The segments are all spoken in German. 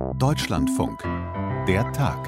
Deutschlandfunk. Der Tag.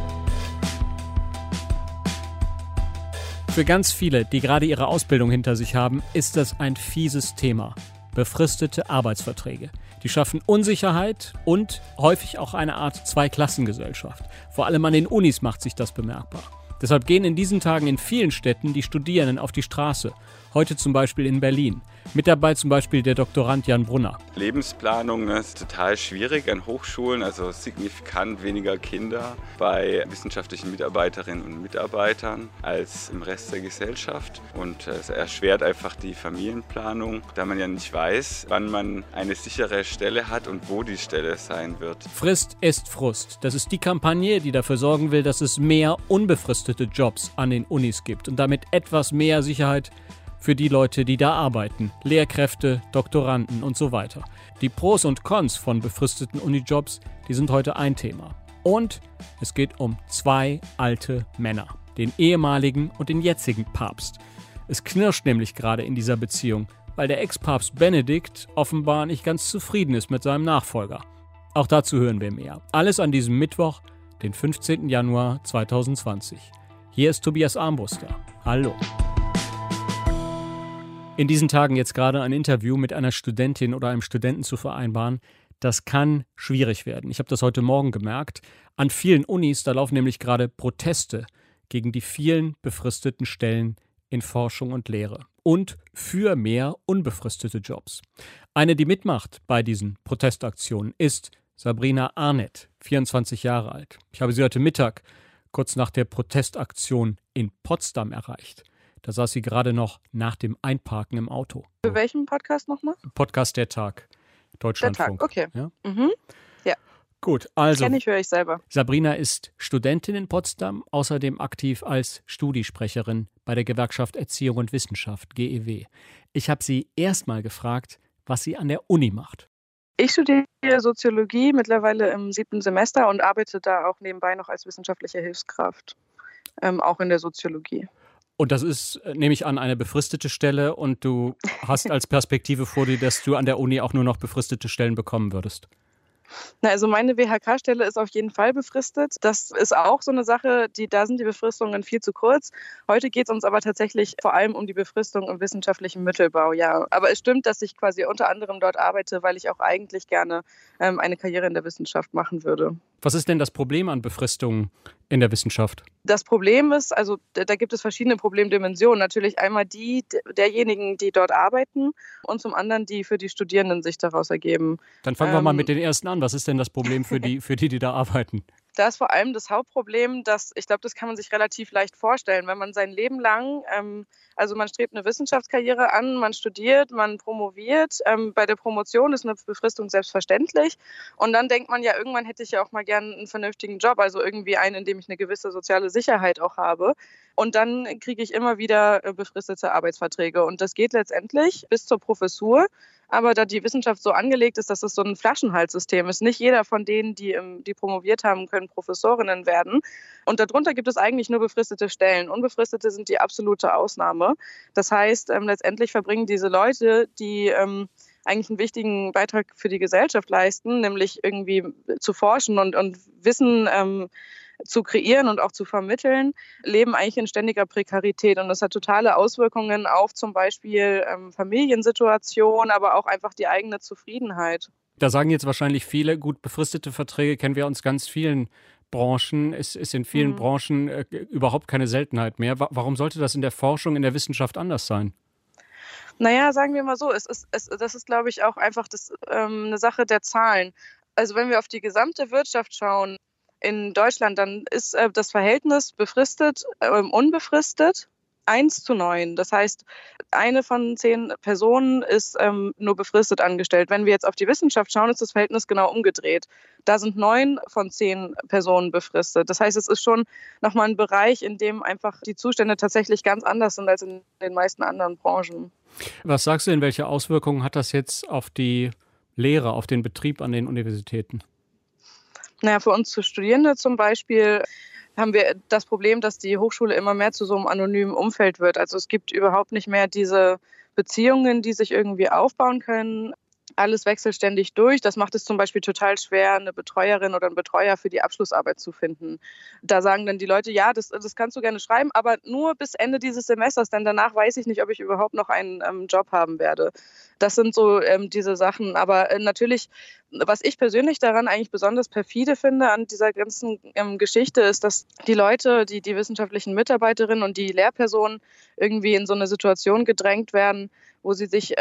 Für ganz viele, die gerade ihre Ausbildung hinter sich haben, ist das ein fieses Thema. Befristete Arbeitsverträge. Die schaffen Unsicherheit und häufig auch eine Art Zweiklassengesellschaft. Vor allem an den Unis macht sich das bemerkbar. Deshalb gehen in diesen Tagen in vielen Städten die Studierenden auf die Straße. Heute zum Beispiel in Berlin. Mit dabei zum Beispiel der Doktorand Jan Brunner. Lebensplanung ist total schwierig an Hochschulen, also signifikant weniger Kinder bei wissenschaftlichen Mitarbeiterinnen und Mitarbeitern als im Rest der Gesellschaft. Und es erschwert einfach die Familienplanung, da man ja nicht weiß, wann man eine sichere Stelle hat und wo die Stelle sein wird. Frist ist Frust. Das ist die Kampagne, die dafür sorgen will, dass es mehr unbefristete Jobs an den Unis gibt und damit etwas mehr Sicherheit für die Leute, die da arbeiten, Lehrkräfte, Doktoranden und so weiter. Die Pros und Cons von befristeten Unijobs, die sind heute ein Thema. Und es geht um zwei alte Männer, den ehemaligen und den jetzigen Papst. Es knirscht nämlich gerade in dieser Beziehung, weil der Ex-Papst Benedikt offenbar nicht ganz zufrieden ist mit seinem Nachfolger. Auch dazu hören wir mehr. Alles an diesem Mittwoch, den 15. Januar 2020. Hier ist Tobias Armbruster. Hallo. In diesen Tagen jetzt gerade ein Interview mit einer Studentin oder einem Studenten zu vereinbaren, das kann schwierig werden. Ich habe das heute Morgen gemerkt. An vielen Unis, da laufen nämlich gerade Proteste gegen die vielen befristeten Stellen in Forschung und Lehre und für mehr unbefristete Jobs. Eine, die mitmacht bei diesen Protestaktionen, ist Sabrina Arnett, 24 Jahre alt. Ich habe sie heute Mittag, kurz nach der Protestaktion in Potsdam, erreicht. Da saß sie gerade noch nach dem Einparken im Auto. Für welchen Podcast nochmal? Podcast Der Tag, Deutschlandfunk. Der Tag, okay. Ja? Ja. Gut, also Kenn ich, höre ich selber. Sabrina ist Studentin in Potsdam, außerdem aktiv als Studiesprecherin bei der Gewerkschaft Erziehung und Wissenschaft, GEW. Ich habe sie erstmal gefragt, was sie an der Uni macht. Ich studiere Soziologie, mittlerweile im 7. Semester und arbeite da auch nebenbei noch als wissenschaftliche Hilfskraft, auch in der Soziologie. Und das ist, nehme ich an, eine befristete Stelle und du hast als Perspektive vor dir, dass du an der Uni auch nur noch befristete Stellen bekommen würdest. Na, also meine WHK-Stelle ist auf jeden Fall befristet. Das ist auch so eine Sache, da sind die Befristungen viel zu kurz. Heute geht es uns aber tatsächlich vor allem um die Befristung im wissenschaftlichen Mittelbau, ja. Aber es stimmt, dass ich quasi unter anderem dort arbeite, weil ich auch eigentlich gerne eine Karriere in der Wissenschaft machen würde. Was ist denn das Problem an Befristungen in der Wissenschaft? Das Problem ist, also da gibt es verschiedene Problemdimensionen. Natürlich einmal die derjenigen, die dort arbeiten und zum anderen die für die Studierenden sich daraus ergeben. Dann fangen wir mal mit den ersten an. Was ist denn das Problem für die da arbeiten? Da ist vor allem das Hauptproblem, ich glaube, das kann man sich relativ leicht vorstellen, wenn man sein Leben lang, also man strebt eine Wissenschaftskarriere an, man studiert, man promoviert, bei der Promotion ist eine Befristung selbstverständlich und dann denkt man ja, irgendwann hätte ich ja auch mal gerne einen vernünftigen Job, also irgendwie einen, in dem ich eine gewisse soziale Sicherheit auch habe und dann kriege ich immer wieder befristete Arbeitsverträge und das geht letztendlich bis zur Professur. Aber da die Wissenschaft so angelegt ist, dass es so ein Flaschenhalssystem ist, nicht jeder von denen, die promoviert haben, können Professorinnen werden. Und darunter gibt es eigentlich nur befristete Stellen. Unbefristete sind die absolute Ausnahme. Das heißt, letztendlich verbringen diese Leute, die eigentlich einen wichtigen Beitrag für die Gesellschaft leisten, nämlich irgendwie zu forschen und Wissen zu kreieren und auch zu vermitteln, leben eigentlich in ständiger Prekarität. Und das hat totale Auswirkungen auf zum Beispiel Familiensituation, aber auch einfach die eigene Zufriedenheit. Da sagen jetzt wahrscheinlich viele, gut, befristete Verträge kennen wir aus ganz vielen Branchen. Es ist in vielen Branchen überhaupt keine Seltenheit mehr. Warum sollte das in der Forschung, in der Wissenschaft anders sein? Naja, sagen wir mal so, das ist, glaube ich, auch einfach eine Sache der Zahlen. Also wenn wir auf die gesamte Wirtschaft schauen, in Deutschland, dann ist das Verhältnis befristet, unbefristet 1:9. Das heißt, eine von 10 Personen ist nur befristet angestellt. Wenn wir jetzt auf die Wissenschaft schauen, ist das Verhältnis genau umgedreht. Da sind 9 von 10 Personen befristet. Das heißt, es ist schon nochmal ein Bereich, in dem einfach die Zustände tatsächlich ganz anders sind als in den meisten anderen Branchen. Was sagst du denn, welche Auswirkungen hat das jetzt auf die Lehre, auf den Betrieb an den Universitäten? Naja, für uns Studierende zum Beispiel haben wir das Problem, dass die Hochschule immer mehr zu so einem anonymen Umfeld wird. Also es gibt überhaupt nicht mehr diese Beziehungen, die sich irgendwie aufbauen können. alles wechselt ständig durch. Das macht es zum Beispiel total schwer, eine Betreuerin oder einen Betreuer für die Abschlussarbeit zu finden. Da sagen dann die Leute, ja, das kannst du gerne schreiben, aber nur bis Ende dieses Semesters, denn danach weiß ich nicht, ob ich überhaupt noch einen Job haben werde. Das sind so diese Sachen. Aber natürlich, was ich persönlich daran eigentlich besonders perfide finde an dieser ganzen Geschichte, ist, dass die Leute, die wissenschaftlichen Mitarbeiterinnen und die Lehrpersonen irgendwie in so eine Situation gedrängt werden, wo sie sich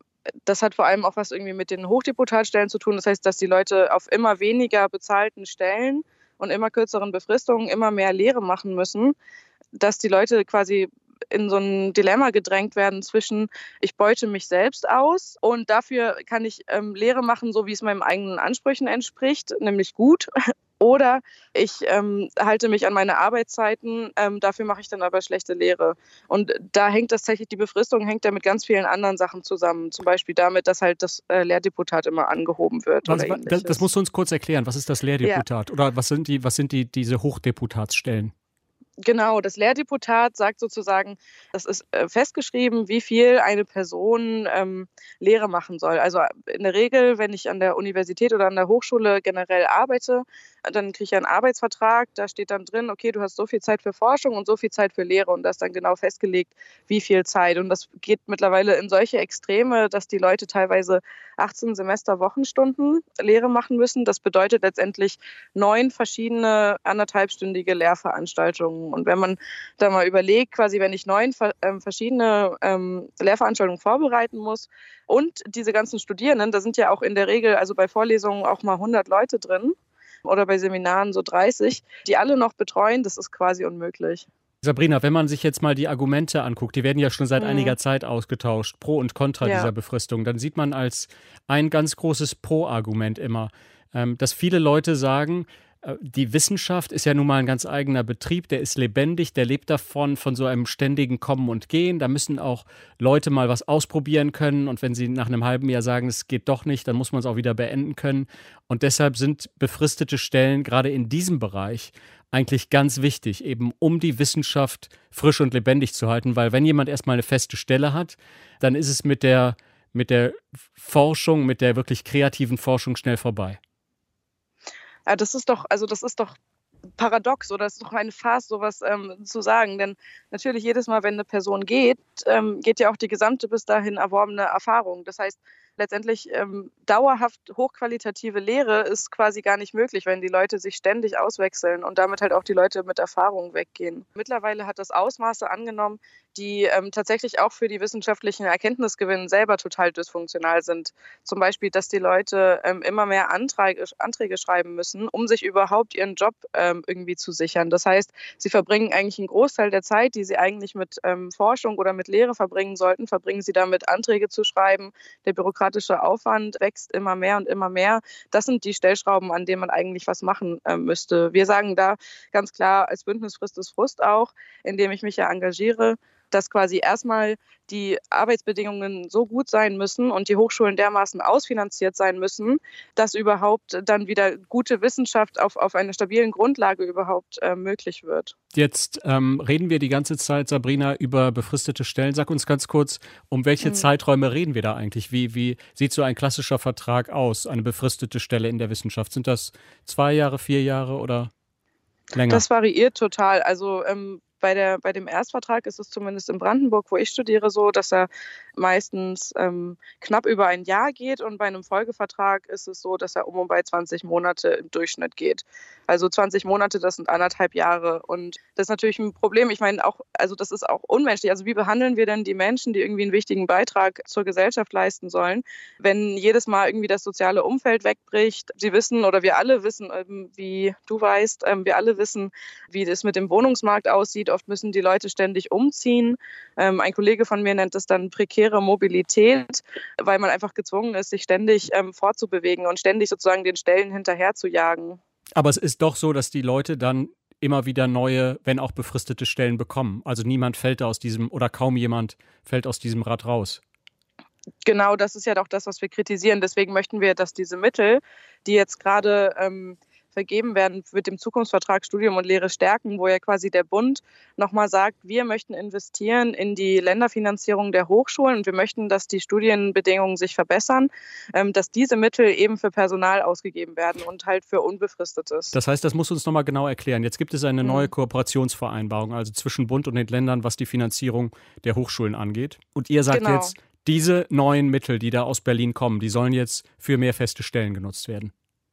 das hat vor allem auch was irgendwie mit den Hochdeputatstellen zu tun. Das heißt, dass die Leute auf immer weniger bezahlten Stellen und immer kürzeren Befristungen immer mehr Lehre machen müssen, dass die Leute quasi in so ein Dilemma gedrängt werden zwischen, ich beute mich selbst aus und dafür kann ich Lehre machen, so wie es meinen eigenen Ansprüchen entspricht, nämlich gut. Oder ich halte mich an meine Arbeitszeiten, dafür mache ich dann aber schlechte Lehre. Und da hängt die Befristung hängt ja mit ganz vielen anderen Sachen zusammen. Zum Beispiel damit, dass halt das Lehrdeputat immer angehoben wird. Das musst du uns kurz erklären. Was ist das Lehrdeputat? Ja. Oder was sind diese Hochdeputatsstellen? Genau, das Lehrdeputat sagt sozusagen, das ist festgeschrieben, wie viel eine Person Lehre machen soll. Also in der Regel, wenn ich an der Universität oder an der Hochschule generell arbeite, dann kriege ich einen Arbeitsvertrag, da steht dann drin, okay, du hast so viel Zeit für Forschung und so viel Zeit für Lehre und da ist dann genau festgelegt, wie viel Zeit. Und das geht mittlerweile in solche Extreme, dass die Leute teilweise 18 Semester-Wochenstunden Lehre machen müssen. Das bedeutet letztendlich 9 verschiedene 1,5-stündige Lehrveranstaltungen. Und wenn man da mal überlegt, quasi wenn ich 9 verschiedene Lehrveranstaltungen vorbereiten muss und diese ganzen Studierenden, da sind ja auch in der Regel, also bei Vorlesungen auch mal 100 Leute drin oder bei Seminaren so 30, die alle noch betreuen, das ist quasi unmöglich. Sabrina, wenn man sich jetzt mal die Argumente anguckt, die werden ja schon seit einiger Zeit ausgetauscht, Pro und Contra dieser Befristung, dann sieht man als ein ganz großes Pro-Argument immer, dass viele Leute sagen, die Wissenschaft ist ja nun mal ein ganz eigener Betrieb, der ist lebendig, der lebt davon, von so einem ständigen Kommen und Gehen. Da müssen auch Leute mal was ausprobieren können und wenn sie nach einem halben Jahr sagen, es geht doch nicht, dann muss man es auch wieder beenden können. Und deshalb sind befristete Stellen gerade in diesem Bereich eigentlich ganz wichtig, eben um die Wissenschaft frisch und lebendig zu halten, weil wenn jemand erstmal eine feste Stelle hat, dann ist es mit der Forschung, mit der wirklich kreativen Forschung schnell vorbei. Ja, das ist doch paradox oder es ist doch eine Farce, sowas zu sagen. Denn natürlich jedes Mal, wenn eine Person geht ja auch die gesamte bis dahin erworbene Erfahrung. Das heißt, letztendlich dauerhaft hochqualitative Lehre ist quasi gar nicht möglich, wenn die Leute sich ständig auswechseln und damit halt auch die Leute mit Erfahrung weggehen. Mittlerweile hat das Ausmaße angenommen, die tatsächlich auch für die wissenschaftlichen Erkenntnisgewinne selber total dysfunktional sind. Zum Beispiel, dass die Leute immer mehr Anträge schreiben müssen, um sich überhaupt ihren Job irgendwie zu sichern. Das heißt, sie verbringen eigentlich einen Großteil der Zeit, die sie eigentlich mit Forschung oder mit Lehre verbringen sollten, verbringen sie damit, Anträge zu schreiben. Der bürokratische Aufwand wächst immer mehr und immer mehr. Das sind die Stellschrauben, an denen man eigentlich was machen müsste. Wir sagen da ganz klar als Bündnis Frist ist Frust auch, indem ich mich ja engagiere, dass quasi erstmal die Arbeitsbedingungen so gut sein müssen und die Hochschulen dermaßen ausfinanziert sein müssen, dass überhaupt dann wieder gute Wissenschaft auf einer stabilen Grundlage überhaupt möglich wird. Jetzt reden wir die ganze Zeit, Sabrina, über befristete Stellen. Sag uns ganz kurz, um welche Zeiträume reden wir da eigentlich? Wie sieht so ein klassischer Vertrag aus, eine befristete Stelle in der Wissenschaft? Sind das 2 Jahre, 4 Jahre oder länger? Das variiert total. Also bei dem Erstvertrag ist es zumindest in Brandenburg, wo ich studiere, so, dass er meistens knapp über ein Jahr geht und bei einem Folgevertrag ist es so, dass er um und bei 20 Monate im Durchschnitt geht. Also 20 Monate, das sind 1,5 Jahre und das ist natürlich ein Problem. Ich meine auch, also das ist auch unmenschlich. Also wie behandeln wir denn die Menschen, die irgendwie einen wichtigen Beitrag zur Gesellschaft leisten sollen, wenn jedes Mal irgendwie das soziale Umfeld wegbricht? Sie wissen oder wir alle wissen, wie du weißt, wir alle wissen, wie das mit dem Wohnungsmarkt aussieht. Oft müssen die Leute ständig umziehen. Ein Kollege von mir nennt es dann prekäre Mobilität, weil man einfach gezwungen ist, sich ständig fortzubewegen und ständig sozusagen den Stellen hinterher zu jagen. Aber es ist doch so, dass die Leute dann immer wieder neue, wenn auch befristete Stellen bekommen. Also niemand fällt da aus diesem, oder kaum jemand fällt aus diesem Rad raus. Genau, das ist ja doch das, was wir kritisieren. Deswegen möchten wir, dass diese Mittel, die jetzt gerade vergeben werden mit dem Zukunftsvertrag Studium und Lehre stärken, wo ja quasi der Bund nochmal sagt, wir möchten investieren in die Länderfinanzierung der Hochschulen und wir möchten, dass die Studienbedingungen sich verbessern, dass diese Mittel eben für Personal ausgegeben werden und halt für Unbefristetes. Das heißt, das musst du uns nochmal genau erklären. Jetzt gibt es eine neue Kooperationsvereinbarung, also zwischen Bund und den Ländern, was die Finanzierung der Hochschulen angeht. Und ihr sagt jetzt, diese neuen Mittel, die da aus Berlin kommen, die sollen jetzt für mehr feste Stellen genutzt werden.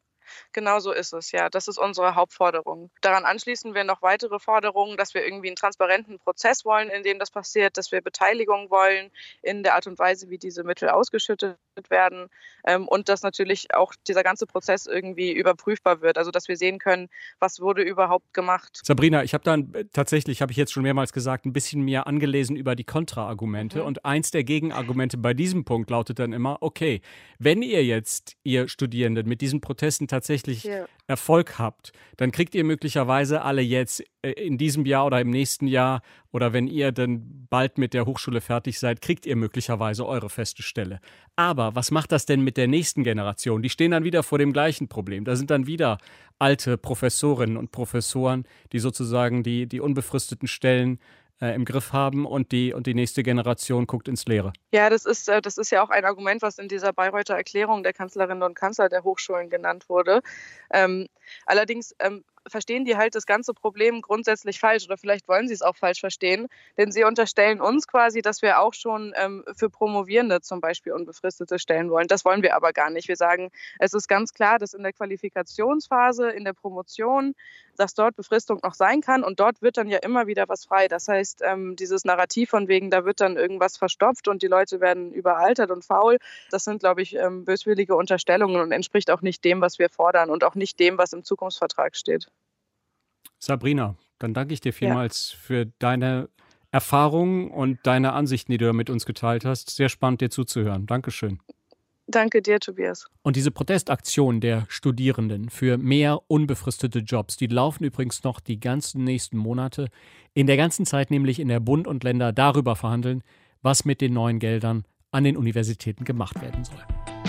Genau so ist es, ja. Das ist unsere Hauptforderung. Daran anschließen wir noch weitere Forderungen, dass wir irgendwie einen transparenten Prozess wollen, in dem das passiert, dass wir Beteiligung wollen in der Art und Weise, wie diese Mittel ausgeschüttet werden und dass natürlich auch dieser ganze Prozess irgendwie überprüfbar wird, also dass wir sehen können, was wurde überhaupt gemacht. Sabrina, ich habe dann tatsächlich, habe ich jetzt schon mehrmals gesagt, ein bisschen mehr angelesen über die Kontraargumente und eins der Gegenargumente bei diesem Punkt lautet dann immer, okay, wenn ihr jetzt, ihr Studierenden, mit diesen Protesten tatsächlich Erfolg habt, dann kriegt ihr möglicherweise alle jetzt in diesem Jahr oder im nächsten Jahr oder wenn ihr dann bald mit der Hochschule fertig seid, kriegt ihr möglicherweise eure feste Stelle. Aber was macht das denn mit der nächsten Generation? Die stehen dann wieder vor dem gleichen Problem. Da sind dann wieder alte Professorinnen und Professoren, die sozusagen die unbefristeten Stellen im Griff haben und die nächste Generation guckt ins Leere. Ja, das ist ja auch ein Argument, was in dieser Bayreuther Erklärung der Kanzlerinnen und Kanzler der Hochschulen genannt wurde. Allerdings verstehen die halt das ganze Problem grundsätzlich falsch oder vielleicht wollen sie es auch falsch verstehen, denn sie unterstellen uns quasi, dass wir auch schon für Promovierende zum Beispiel unbefristete Stellen wollen. Das wollen wir aber gar nicht. Wir sagen, es ist ganz klar, dass in der Qualifikationsphase, in der Promotion, dass dort Befristung noch sein kann und dort wird dann ja immer wieder was frei. Das heißt, dieses Narrativ von wegen, da wird dann irgendwas verstopft und die Leute werden überaltert und faul, das sind, glaube ich, böswillige Unterstellungen und entspricht auch nicht dem, was wir fordern und auch nicht dem, was im Zukunftsvertrag steht. Sabrina, dann danke ich dir vielmals für deine Erfahrungen und deine Ansichten, die du mit uns geteilt hast. Sehr spannend, dir zuzuhören. Dankeschön. Danke dir, Tobias. Und diese Protestaktionen der Studierenden für mehr unbefristete Jobs, die laufen übrigens noch die ganzen nächsten Monate. In der ganzen Zeit nämlich in der Bund und Länder darüber verhandeln, was mit den neuen Geldern an den Universitäten gemacht werden soll.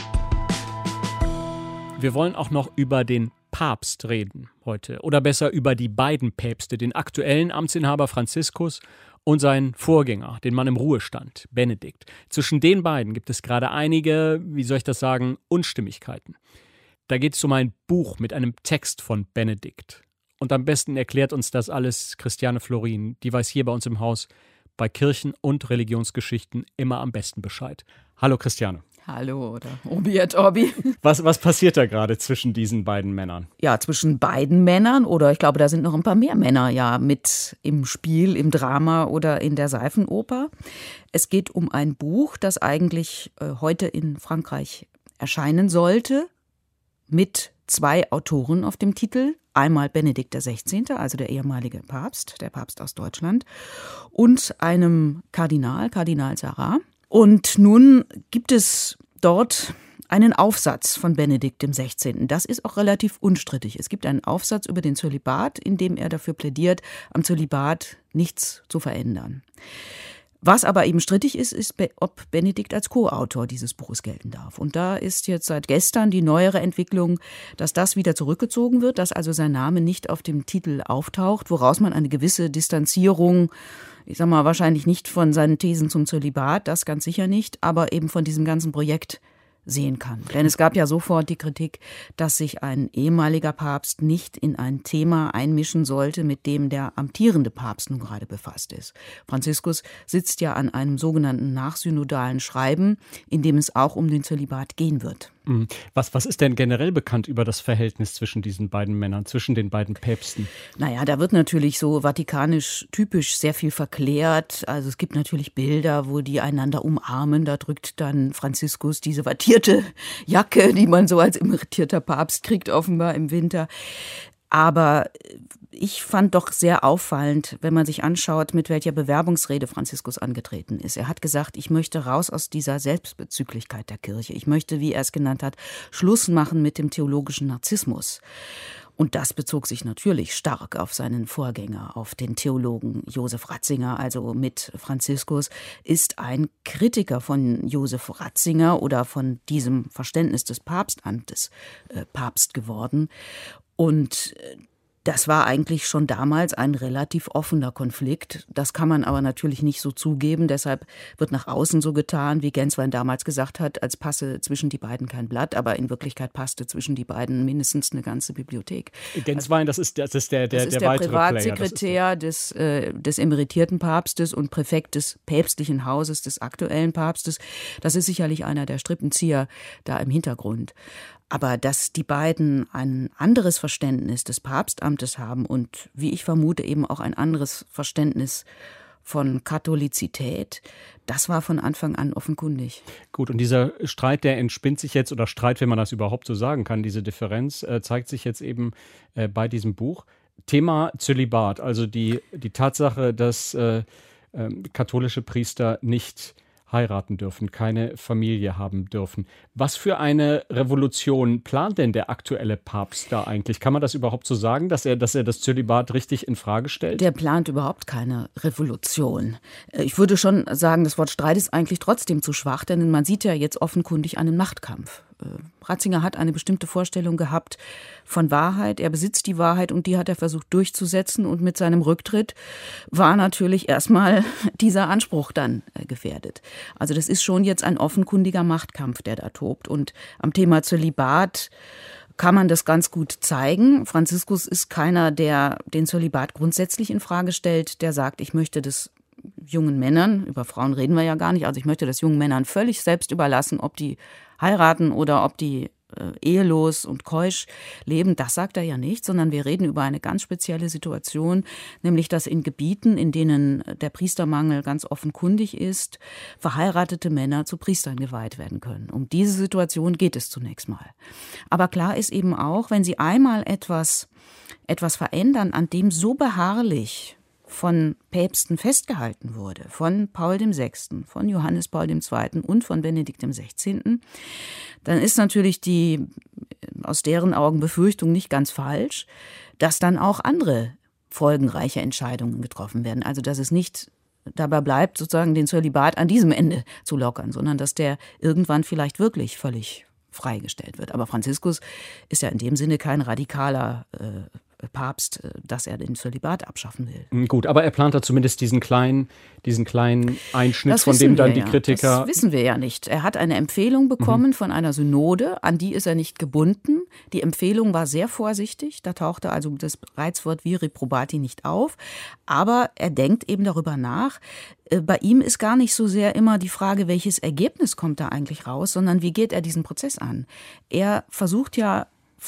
Wir wollen auch noch über den Papst reden heute. Oder besser über die beiden Päpste, den aktuellen Amtsinhaber Franziskus und seinen Vorgänger, den Mann im Ruhestand, Benedikt. Zwischen den beiden gibt es gerade einige, wie soll ich das sagen, Unstimmigkeiten. Da geht es um ein Buch mit einem Text von Benedikt. Und am besten erklärt uns das alles Christiane Florin. Die weiß hier bei uns im Haus bei Kirchen- und Religionsgeschichten immer am besten Bescheid. Hallo Christiane. Hallo oder Obi et Orbi. Was passiert da gerade zwischen diesen beiden Männern? Ja, zwischen beiden Männern oder ich glaube, da sind noch ein paar mehr Männer ja mit im Spiel, im Drama oder in der Seifenoper. Es geht um ein Buch, das eigentlich heute in Frankreich erscheinen sollte, mit 2 Autoren auf dem Titel. Einmal Benedikt XVI., also der ehemalige Papst, der Papst aus Deutschland, und einem Kardinal Sarrat. Und nun gibt es dort einen Aufsatz von Benedikt XVI. Das ist auch relativ unstrittig. Es gibt einen Aufsatz über den Zölibat, in dem er dafür plädiert, am Zölibat nichts zu verändern. Was aber eben strittig ist, ob Benedikt als Co-Autor dieses Buches gelten darf. Und da ist jetzt seit gestern die neuere Entwicklung, dass das wieder zurückgezogen wird, dass also sein Name nicht auf dem Titel auftaucht, woraus man eine gewisse Distanzierung, ich sag mal, wahrscheinlich nicht von seinen Thesen zum Zölibat, das ganz sicher nicht, aber eben von diesem ganzen Projekt sehen kann. Denn es gab ja sofort die Kritik, dass sich ein ehemaliger Papst nicht in ein Thema einmischen sollte, mit dem der amtierende Papst nun gerade befasst ist. Franziskus sitzt ja an einem sogenannten nachsynodalen Schreiben, in dem es auch um den Zölibat gehen wird. Was ist denn generell bekannt über das Verhältnis zwischen diesen beiden Männern, zwischen den beiden Päpsten? Naja, da wird natürlich so vatikanisch typisch sehr viel verklärt. Also es gibt natürlich Bilder, wo die einander umarmen. Da drückt dann Franziskus diese wattierte Jacke, die man so als emeritierter Papst kriegt, offenbar im Winter. Aber ich fand doch sehr auffallend, wenn man sich anschaut, mit welcher Bewerbungsrede Franziskus angetreten ist. Er hat gesagt, ich möchte raus aus dieser Selbstbezüglichkeit der Kirche. Ich möchte, wie er es genannt hat, Schluss machen mit dem theologischen Narzissmus. Und das bezog sich natürlich stark auf seinen Vorgänger, auf den Theologen Josef Ratzinger, also mit Franziskus, ist ein Kritiker von Josef Ratzinger oder von diesem Verständnis des Papstamtes Papst geworden. Und das war eigentlich schon damals ein relativ offener Konflikt. Das kann man aber natürlich nicht so zugeben. Deshalb wird nach außen so getan, wie Genswein damals gesagt hat, als passe zwischen die beiden kein Blatt. Aber in Wirklichkeit passte zwischen die beiden mindestens eine ganze Bibliothek. Genswein, das ist der weitere Privatsekretär des emeritierten Papstes und Präfekt des päpstlichen Hauses, des aktuellen Papstes. Das ist sicherlich einer der Strippenzieher da im Hintergrund. Aber dass die beiden ein anderes Verständnis des Papstamtes haben und, wie ich vermute, eben auch ein anderes Verständnis von Katholizität, das war von Anfang an offenkundig. Gut, und dieser Streit, der entspinnt sich jetzt, oder Streit, wenn man das überhaupt so sagen kann, diese Differenz, zeigt sich jetzt eben bei diesem Buch. Thema Zölibat, also die Tatsache, dass katholische Priester nicht heiraten dürfen, keine Familie haben dürfen. Was für eine Revolution plant denn der aktuelle Papst da eigentlich? Kann man das überhaupt so sagen, dass er das Zölibat richtig in Frage stellt? Der plant überhaupt keine Revolution. Ich würde schon sagen, das Wort Streit ist eigentlich trotzdem zu schwach, denn man sieht ja jetzt offenkundig einen Machtkampf. Ratzinger hat eine bestimmte Vorstellung gehabt von Wahrheit. Er besitzt die Wahrheit und die hat er versucht durchzusetzen. Und mit seinem Rücktritt war natürlich erstmal dieser Anspruch dann gefährdet. Also das ist schon jetzt ein offenkundiger Machtkampf, der da tobt. Und am Thema Zölibat kann man das ganz gut zeigen. Franziskus ist keiner, der den Zölibat grundsätzlich in Frage stellt, der sagt, ich möchte das jungen Männern, über Frauen reden wir ja gar nicht, also ich möchte das jungen Männern völlig selbst überlassen, ob die heiraten oder ob die ehelos und keusch leben, das sagt er ja nicht, sondern wir reden über eine ganz spezielle Situation, nämlich dass in Gebieten, in denen der Priestermangel ganz offenkundig ist, verheiratete Männer zu Priestern geweiht werden können. Um diese Situation geht es zunächst mal. Aber klar ist eben auch, wenn Sie einmal etwas verändern, an dem so beharrlich von Päpsten festgehalten wurde, von Paul VI., von Johannes Paul II. Und von Benedikt XVI., dann ist natürlich die aus deren Augen Befürchtung nicht ganz falsch, dass dann auch andere folgenreiche Entscheidungen getroffen werden. Also dass es nicht dabei bleibt, sozusagen den Zölibat an diesem Ende zu lockern, sondern dass der irgendwann vielleicht wirklich völlig freigestellt wird. Aber Franziskus ist ja in dem Sinne kein radikaler Papst, dass er den Zölibat abschaffen will. Gut, aber er plant da zumindest diesen kleinen Einschnitt, von dem dann die Kritiker... Das wissen wir ja nicht. Er hat eine Empfehlung bekommen von einer Synode, an die ist er nicht gebunden. Die Empfehlung war sehr vorsichtig, da tauchte also das Reizwort viri probati nicht auf. Aber er denkt eben darüber nach. Bei ihm ist gar nicht so sehr immer die Frage, welches Ergebnis kommt da eigentlich raus, sondern wie geht er diesen Prozess an. Er versucht ja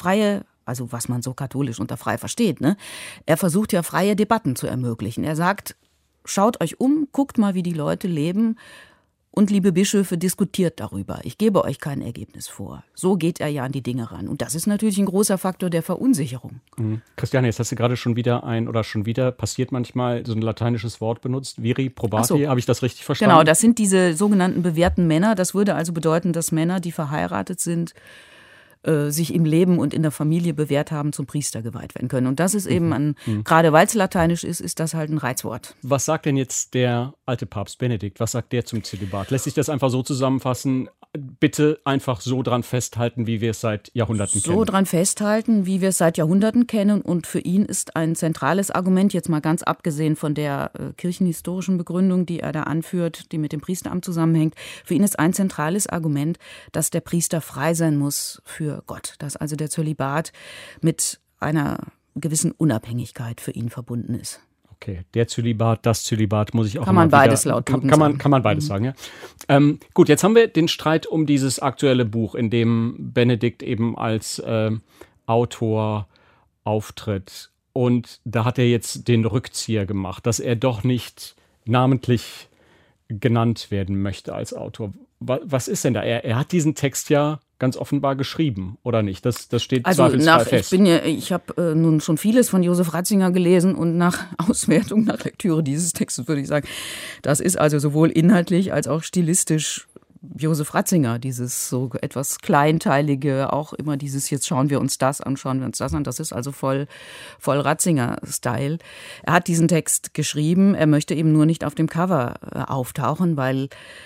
also was man so katholisch unter frei versteht, ne? Er versucht ja freie Debatten zu ermöglichen. Er sagt, schaut euch um, guckt mal, wie die Leute leben und liebe Bischöfe, diskutiert darüber. Ich gebe euch kein Ergebnis vor. So geht er ja an die Dinge ran. Und das ist natürlich ein großer Faktor der Verunsicherung. Christiane, jetzt hast du gerade schon wieder passiert manchmal so ein lateinisches Wort benutzt, viri probati, habe ich das richtig verstanden? Genau, das sind diese sogenannten bewährten Männer. Das würde also bedeuten, dass Männer, die verheiratet sind, sich im Leben und in der Familie bewährt haben, zum Priester geweiht werden können. Und das ist eben, gerade weil es lateinisch ist das halt ein Reizwort. Was sagt denn jetzt der alte Papst Benedikt? Was sagt der zum Zölibat? Lässt sich das einfach so zusammenfassen? Bitte einfach so dran festhalten, wie wir es seit Jahrhunderten kennen. So dran festhalten, wie wir es seit Jahrhunderten kennen. Und für ihn ist ein zentrales Argument, jetzt mal ganz abgesehen von der kirchenhistorischen Begründung, die er da anführt, die mit dem Priesteramt zusammenhängt, für ihn ist ein zentrales Argument, dass der Priester frei sein muss für Gott. Dass also der Zölibat mit einer gewissen Unabhängigkeit für ihn verbunden ist. Okay, das Zölibat muss ich auch kann man beides laut kann man beides sagen, ja. Gut, jetzt haben wir den Streit um dieses aktuelle Buch, in dem Benedikt eben als Autor auftritt. Und da hat er jetzt den Rückzieher gemacht, dass er doch nicht namentlich genannt werden möchte als Autor. Was ist denn da? Er hat diesen Text ja ganz offenbar geschrieben, oder nicht? Das steht zweifelsfrei fest. Ich habe nun schon vieles von Josef Ratzinger gelesen und nach Auswertung, nach Lektüre dieses Textes würde ich sagen, das ist also sowohl inhaltlich als auch stilistisch Josef Ratzinger, dieses so etwas Kleinteilige, auch immer dieses, jetzt schauen wir uns das an, das ist also voll Ratzinger-Style. Er hat diesen Text geschrieben, er möchte eben nur nicht auf dem Cover auftauchen, weil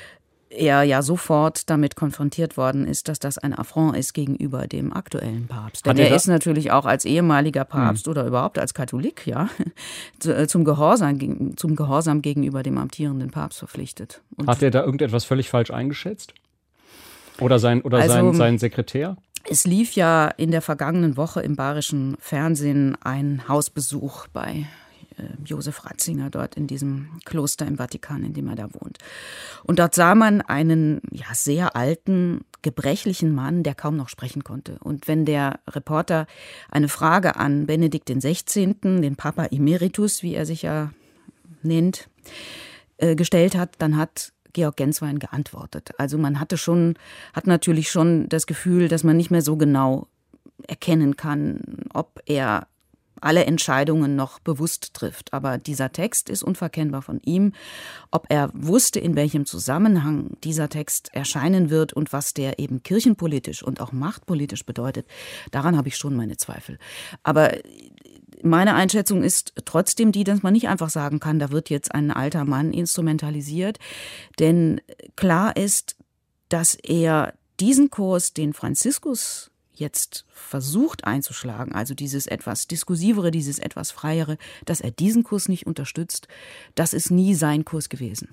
er ja sofort damit konfrontiert worden ist, dass das ein Affront ist gegenüber dem aktuellen Papst. Denn er ist natürlich auch als ehemaliger Papst oder überhaupt als Katholik, ja, zum Gehorsam gegenüber dem amtierenden Papst verpflichtet. Und hat er da irgendetwas völlig falsch eingeschätzt? Oder sein Sekretär? Es lief ja in der vergangenen Woche im bayerischen Fernsehen ein Hausbesuch bei Josef Ratzinger dort in diesem Kloster im Vatikan, in dem er da wohnt. Und dort sah man einen sehr alten, gebrechlichen Mann, der kaum noch sprechen konnte. Und wenn der Reporter eine Frage an Benedikt XVI., den Papa Emeritus, wie er sich ja nennt, gestellt hat, dann hat Georg Genswein geantwortet. Also man hat natürlich schon das Gefühl, dass man nicht mehr so genau erkennen kann, ob er alle Entscheidungen noch bewusst trifft. Aber dieser Text ist unverkennbar von ihm. Ob er wusste, in welchem Zusammenhang dieser Text erscheinen wird und was der eben kirchenpolitisch und auch machtpolitisch bedeutet, daran habe ich schon meine Zweifel. Aber meine Einschätzung ist trotzdem die, dass man nicht einfach sagen kann, da wird jetzt ein alter Mann instrumentalisiert. Denn klar ist, dass er diesen Kurs, den Franziskus jetzt versucht einzuschlagen, also dieses etwas diskursivere, dieses etwas freiere, dass er diesen Kurs nicht unterstützt, das ist nie sein Kurs gewesen.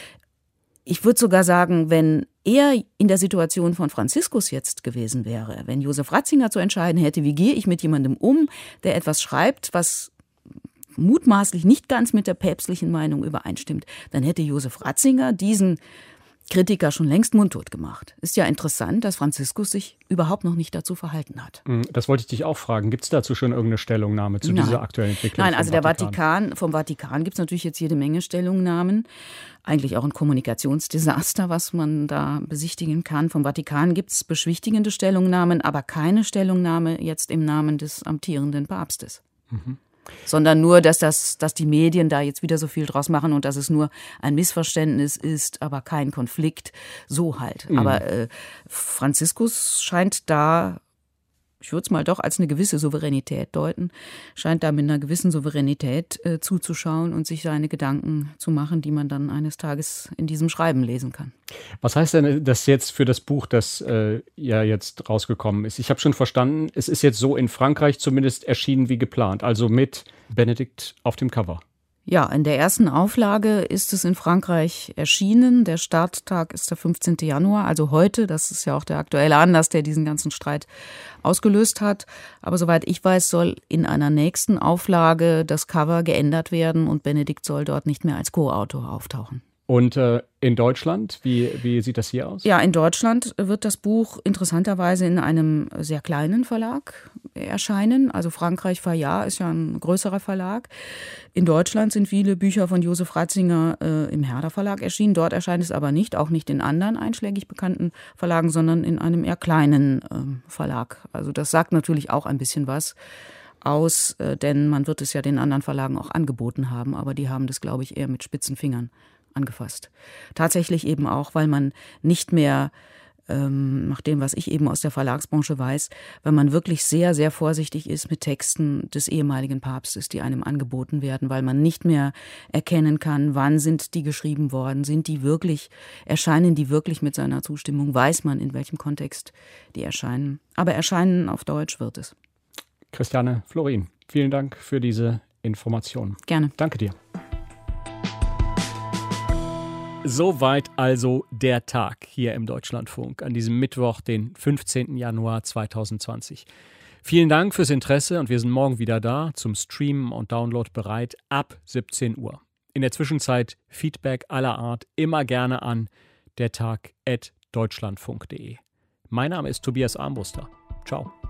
Ich würde sogar sagen, wenn er in der Situation von Franziskus jetzt gewesen wäre, wenn Josef Ratzinger zu entscheiden hätte, wie gehe ich mit jemandem um, der etwas schreibt, was mutmaßlich nicht ganz mit der päpstlichen Meinung übereinstimmt, dann hätte Josef Ratzinger diesen Kritiker schon längst mundtot gemacht. Ist ja interessant, dass Franziskus sich überhaupt noch nicht dazu verhalten hat. Das wollte ich dich auch fragen. Gibt es dazu schon irgendeine Stellungnahme zu dieser aktuellen Entwicklung? Nein, also vom Vatikan gibt es natürlich jetzt jede Menge Stellungnahmen. Eigentlich auch ein Kommunikationsdesaster, was man da besichtigen kann. Vom Vatikan gibt es beschwichtigende Stellungnahmen, aber keine Stellungnahme jetzt im Namen des amtierenden Papstes. Sondern nur, dass die Medien da jetzt wieder so viel draus machen und dass es nur ein Missverständnis ist, aber kein Konflikt, so halt. Aber Franziskus scheint da, ich würde es mal doch als eine gewisse Souveränität deuten, scheint da mit einer gewissen Souveränität zuzuschauen und sich seine Gedanken zu machen, die man dann eines Tages in diesem Schreiben lesen kann. Was heißt denn das jetzt für das Buch, das ja jetzt rausgekommen ist? Ich habe schon verstanden, es ist jetzt so in Frankreich zumindest erschienen wie geplant, also mit Benedikt auf dem Cover. Ja, in der ersten Auflage ist es in Frankreich erschienen. Der Starttag ist der 15. Januar, also heute. Das ist ja auch der aktuelle Anlass, der diesen ganzen Streit ausgelöst hat. Aber soweit ich weiß, soll in einer nächsten Auflage das Cover geändert werden und Benedikt soll dort nicht mehr als Co-Autor auftauchen. Und in Deutschland, wie sieht das hier aus? Ja, in Deutschland wird das Buch interessanterweise in einem sehr kleinen Verlag erscheinen. Also Frankreich Fayard ist ja ein größerer Verlag. In Deutschland sind viele Bücher von Josef Ratzinger im Herder Verlag erschienen. Dort erscheint es aber nicht, auch nicht in anderen einschlägig bekannten Verlagen, sondern in einem eher kleinen Verlag. Also das sagt natürlich auch ein bisschen was aus, denn man wird es ja den anderen Verlagen auch angeboten haben, aber die haben das, glaube ich, eher mit spitzen Fingern angefasst. Tatsächlich eben auch, weil man nicht mehr, nach dem, was ich eben aus der Verlagsbranche weiß, wenn man wirklich sehr, sehr vorsichtig ist mit Texten des ehemaligen Papstes, die einem angeboten werden, weil man nicht mehr erkennen kann, wann sind die geschrieben worden, erscheinen die wirklich mit seiner Zustimmung, weiß man, in welchem Kontext die erscheinen. Aber erscheinen auf Deutsch wird es. Christiane Florin, vielen Dank für diese Information. Gerne. Danke dir. Soweit also der Tag hier im Deutschlandfunk an diesem Mittwoch, den 15. Januar 2020. Vielen Dank fürs Interesse und wir sind morgen wieder da zum Streamen und Download bereit ab 17 Uhr. In der Zwischenzeit Feedback aller Art immer gerne an dertag@deutschlandfunk.de. Mein Name ist Tobias Armbruster. Ciao.